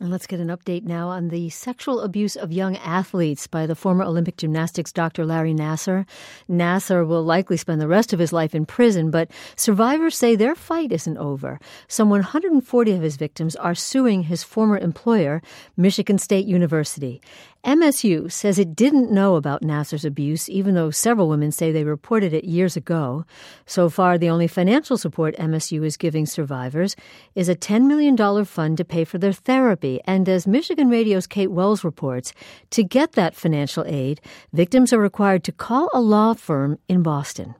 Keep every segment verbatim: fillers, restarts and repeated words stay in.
And let's get an update now on the sexual abuse of young athletes by the former Olympic gymnastics Doctor Larry Nassar. Nassar will likely spend the rest of his life in prison, but survivors say their fight isn't over. Some one hundred forty of his victims are suing his former employer, Michigan State University. M S U says it didn't know about Nassar's abuse, even though several women say they reported it years ago. So far, the only financial support M S U is giving survivors is a ten million dollars fund to pay for their therapy. And as Michigan Radio's Kate Wells reports, to get that financial aid, victims are required to call a law firm in Boston.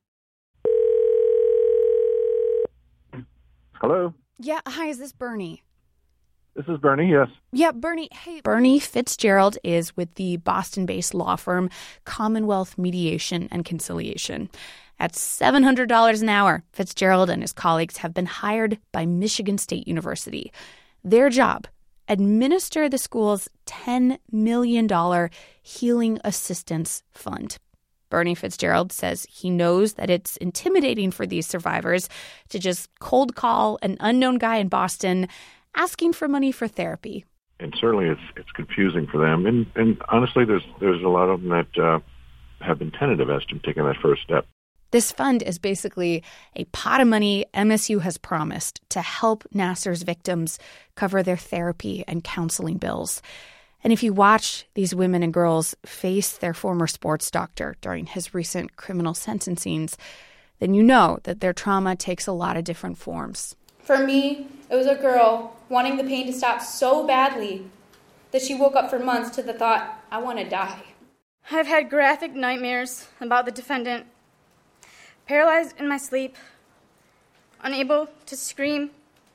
Hello? Yeah, hi, is this Bernie? This is Bernie, yes. Yeah, Bernie. Hey, Bernie Fitzgerald is with the Boston-based law firm Commonwealth Mediation and Conciliation. At seven hundred dollars an hour, Fitzgerald and his colleagues have been hired by Michigan State University. Their job, administer the school's ten million dollars Healing Assistance Fund. Bernie Fitzgerald says he knows that it's intimidating for these survivors to just cold call an unknown guy in Boston asking for money for therapy. And certainly it's it's confusing for them. And, and honestly, there's there's a lot of them that uh, have been tentative as to taking that first step. This fund is basically a pot of money M S U has promised to help Nassar's victims cover their therapy and counseling bills. And if you watch these women and girls face their former sports doctor during his recent criminal sentencings, then you know that their trauma takes a lot of different forms. For me, it was a girl wanting the pain to stop so badly that she woke up for months to the thought, I want to die. I've had graphic nightmares about the defendant, paralyzed in my sleep, unable to scream,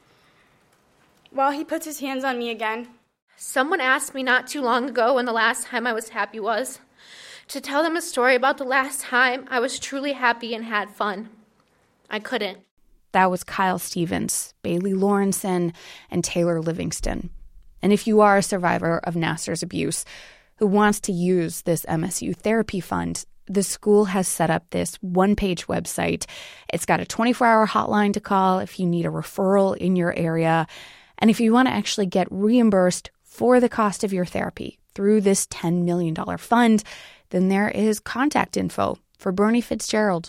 while he puts his hands on me again. Someone asked me not too long ago when the last time I was happy was, to tell them a story about the last time I was truly happy and had fun. I couldn't. That was Kyle Stevens, Bailey Lawrenson, and Taylor Livingston. And if you are a survivor of Nassar's abuse who wants to use this M S U therapy fund, the school has set up this one-page website. It's got a twenty-four hour hotline to call if you need a referral in your area. And if you want to actually get reimbursed for the cost of your therapy through this ten million dollars fund, then there is contact info for Bernie Fitzgerald.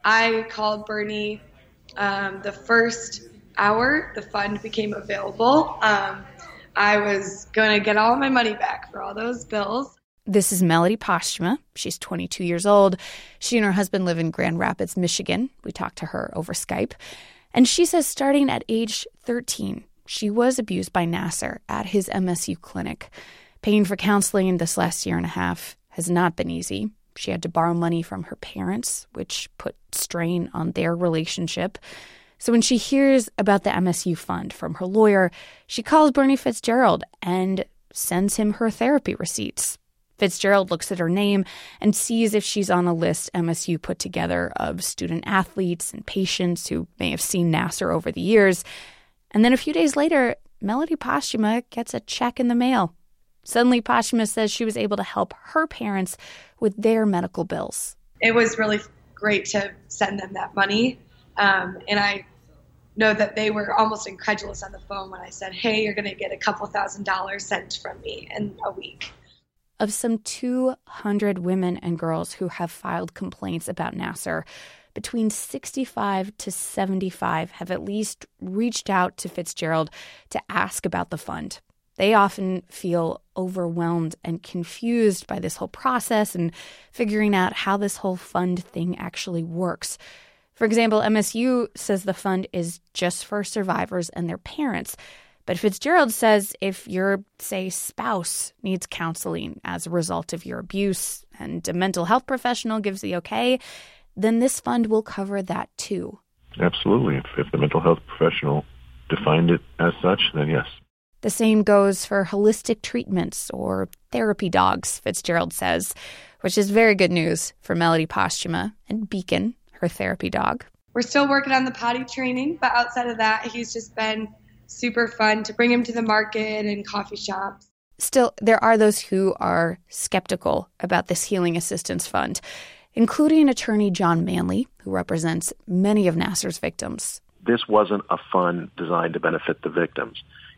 I called Bernie um, the first hour the fund became available. Um, I was going to get all my money back for all those bills. This is Melody Postuma. She's twenty-two years old. She and her husband live in Grand Rapids, Michigan. We talked to her over Skype. And she says starting at age thirteen, she was abused by Nassar at his M S U clinic. Paying for counseling this last year and a half has not been easy. She had to borrow money from her parents, which put strain on their relationship. So when she hears about the M S U fund from her lawyer, she calls Bernie Fitzgerald and sends him her therapy receipts. Fitzgerald looks at her name and sees if she's on a list M S U put together of student athletes and patients who may have seen Nassar over the years. And then a few days later, Melody Postuma gets a check in the mail. Suddenly, Postuma says she was able to help her parents with their medical bills. It was really great to send them that money. Um, and I know that they were almost incredulous on the phone when I said, hey, you're going to get a couple thousand dollars sent from me in a week. Of some two hundred women and girls who have filed complaints about Nassar, between sixty-five to seventy-five have at least reached out to Fitzgerald to ask about the fund. They often feel overwhelmed and confused by this whole process and figuring out how this whole fund thing actually works. For example, M S U says the fund is just for survivors and their parents. But Fitzgerald says if your, say, spouse needs counseling as a result of your abuse and a mental health professional gives the okay, then this fund will cover that too. Absolutely. If, if the mental health professional defined it as such, then yes. The same goes for holistic treatments or therapy dogs, Fitzgerald says, which is very good news for Melody Postuma and Beacon, her therapy dog. We're still working on the potty training, but outside of that, he's just been super fun to bring him to the market and coffee shops. Still, there are those who are skeptical about this Healing Assistance Fund, including attorney John Manley, who represents many of Nassar's victims. This wasn't a fund designed to benefit the victims.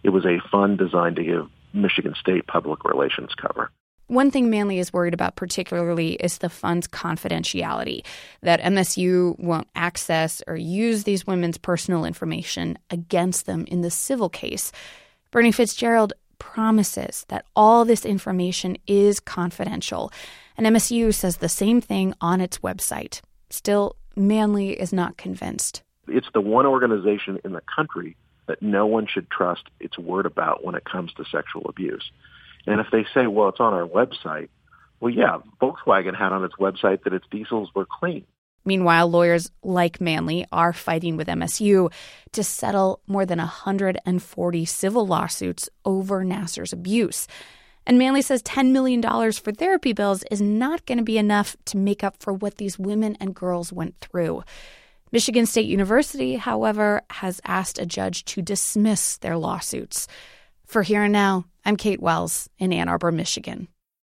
it was a fund designed to give Michigan State public relations cover. One thing Manly is worried about particularly is the fund's confidentiality, that M S U won't access or use these women's personal information against them in the civil case. Bernie Fitzgerald promises that all this information is confidential, and M S U says the same thing on its website. Still, Manly is not convinced. It's the one organization in the country that no one should trust its word about when it comes to sexual abuse. And if they say, well, it's on our website, well, yeah, Volkswagen had on its website that its diesels were clean. Meanwhile, lawyers like Manly are fighting with M S U to settle more than one hundred forty civil lawsuits over Nassar's abuse. And Manly says ten million dollars for therapy bills is not going to be enough to make up for what these women and girls went through. Michigan State University, however, has asked a judge to dismiss their lawsuits. For Here and Now, I'm Kate Wells in Ann Arbor, Michigan.